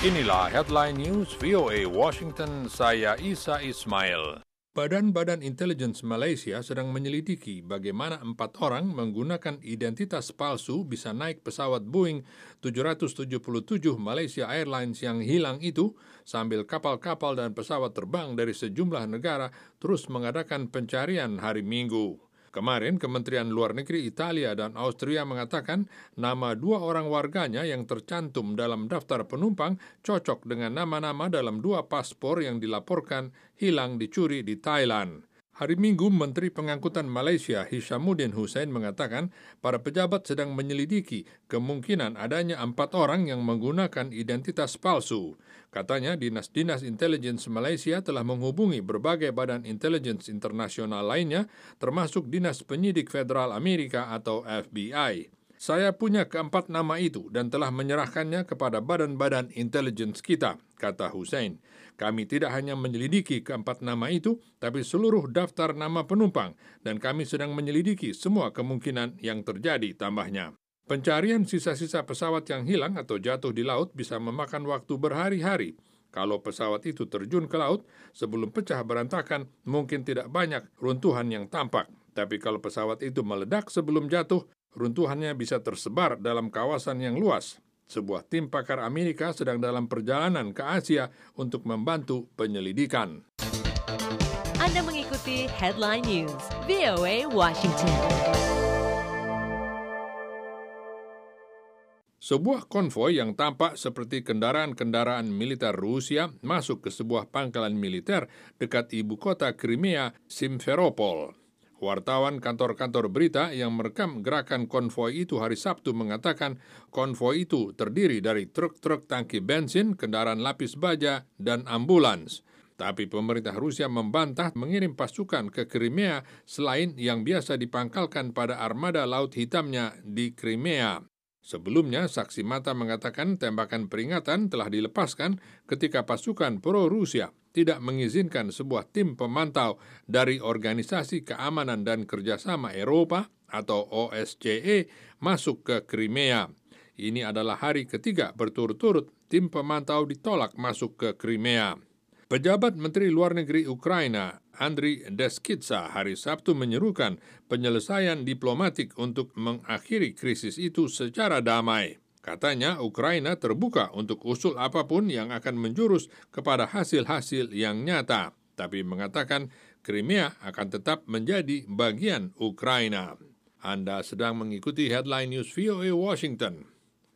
Inilah headline news VOA Washington, saya Isa Ismail. Badan Intelijen Malaysia sedang menyelidiki bagaimana 4 orang menggunakan identitas palsu bisa naik pesawat Boeing 777 Malaysia Airlines yang hilang itu sambil kapal-kapal dan pesawat terbang dari sejumlah negara terus mengadakan pencarian hari Minggu. Kemarin, Kementerian Luar Negeri Italia dan Austria mengatakan nama 2 orang warganya yang tercantum dalam daftar penumpang cocok dengan nama-nama dalam 2 paspor yang dilaporkan hilang dicuri di Thailand. Hari Minggu, Menteri Pengangkutan Malaysia Hishamuddin Hussein mengatakan para pejabat sedang menyelidiki kemungkinan adanya 4 orang yang menggunakan identitas palsu. Katanya, dinas-dinas intelijen Malaysia telah menghubungi berbagai badan intelijen internasional lainnya, termasuk Dinas Penyidik Federal Amerika atau FBI. Saya punya keempat nama itu dan telah menyerahkannya kepada badan-badan intelijen kita, kata Hussein. Kami tidak hanya menyelidiki keempat nama itu, tapi seluruh daftar nama penumpang, dan kami sedang menyelidiki semua kemungkinan yang terjadi, tambahnya. Pencarian sisa-sisa pesawat yang hilang atau jatuh di laut bisa memakan waktu berhari-hari. Kalau pesawat itu terjun ke laut, sebelum pecah berantakan, mungkin tidak banyak runtuhan yang tampak. Tapi kalau pesawat itu meledak sebelum jatuh, runtuhannya bisa tersebar dalam kawasan yang luas. Sebuah tim pakar Amerika sedang dalam perjalanan ke Asia untuk membantu penyelidikan. Anda mengikuti Headline News, VOA Washington. Sebuah konvoi yang tampak seperti kendaraan-kendaraan militer Rusia masuk ke sebuah pangkalan militer dekat ibu kota Crimea, Simferopol. Wartawan kantor-kantor berita yang merekam gerakan konvoi itu hari Sabtu mengatakan konvoi itu terdiri dari truk-truk tangki bensin, kendaraan lapis baja, dan ambulans. Tapi pemerintah Rusia membantah mengirim pasukan ke Crimea selain yang biasa dipangkalkan pada armada Laut Hitamnya di Crimea. Sebelumnya, saksi mata mengatakan tembakan peringatan telah dilepaskan ketika pasukan pro-Rusia tidak mengizinkan sebuah tim pemantau dari Organisasi Keamanan dan Kerjasama Eropa atau OSCE masuk ke Crimea. Ini adalah hari ketiga berturut-turut tim pemantau ditolak masuk ke Crimea. Pejabat Menteri Luar Negeri Ukraina, Andriy Deskitsa, hari Sabtu menyerukan penyelesaian diplomatik untuk mengakhiri krisis itu secara damai. Katanya, Ukraina terbuka untuk usul apapun yang akan menjurus kepada hasil-hasil yang nyata, tapi mengatakan Crimea akan tetap menjadi bagian Ukraina. Anda sedang mengikuti Headline News VOA Washington.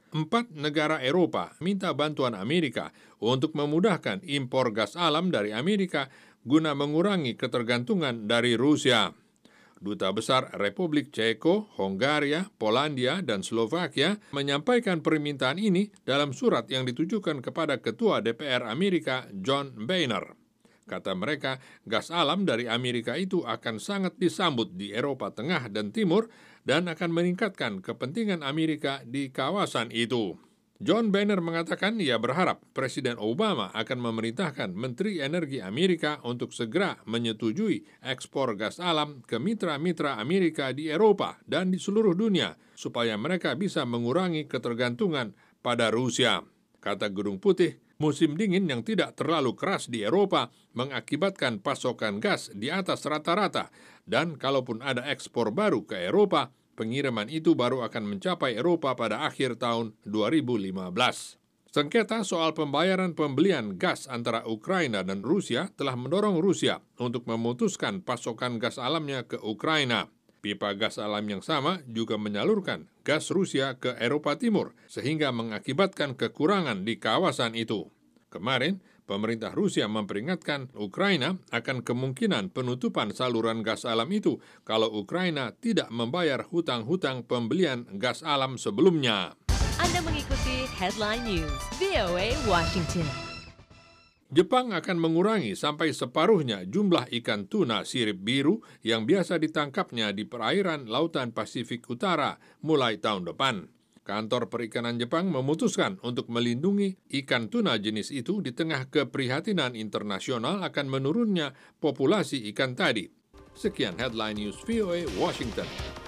4 negara Eropa minta bantuan Amerika untuk memudahkan impor gas alam dari Amerika guna mengurangi ketergantungan dari Rusia. Duta Besar Republik Ceko, Hongaria, Polandia, dan Slovakia menyampaikan permintaan ini dalam surat yang ditujukan kepada Ketua DPR Amerika John Boehner. Kata mereka, gas alam dari Amerika itu akan sangat disambut di Eropa Tengah dan Timur dan akan meningkatkan kepentingan Amerika di kawasan itu. John Boehner mengatakan ia berharap Presiden Obama akan memerintahkan Menteri Energi Amerika untuk segera menyetujui ekspor gas alam ke mitra-mitra Amerika di Eropa dan di seluruh dunia supaya mereka bisa mengurangi ketergantungan pada Rusia. Kata Gedung Putih, musim dingin yang tidak terlalu keras di Eropa mengakibatkan pasokan gas di atas rata-rata dan kalaupun ada ekspor baru ke Eropa, pengiriman itu baru akan mencapai Eropa pada akhir tahun 2015. Sengketa soal pembayaran pembelian gas antara Ukraina dan Rusia telah mendorong Rusia untuk memutuskan pasokan gas alamnya ke Ukraina. Pipa gas alam yang sama juga menyalurkan gas Rusia ke Eropa Timur, sehingga mengakibatkan kekurangan di kawasan itu. Kemarin, pemerintah Rusia memperingatkan Ukraina akan kemungkinan penutupan saluran gas alam itu kalau Ukraina tidak membayar hutang-hutang pembelian gas alam sebelumnya. Anda mengikuti Headline News, VOA Washington. Jepang akan mengurangi sampai separuhnya jumlah ikan tuna sirip biru yang biasa ditangkapnya di perairan Lautan Pasifik Utara mulai tahun depan. Kantor Perikanan Jepang memutuskan untuk melindungi ikan tuna jenis itu di tengah keprihatinan internasional akan menurunnya populasi ikan tadi. Sekian Headline News VOA Washington.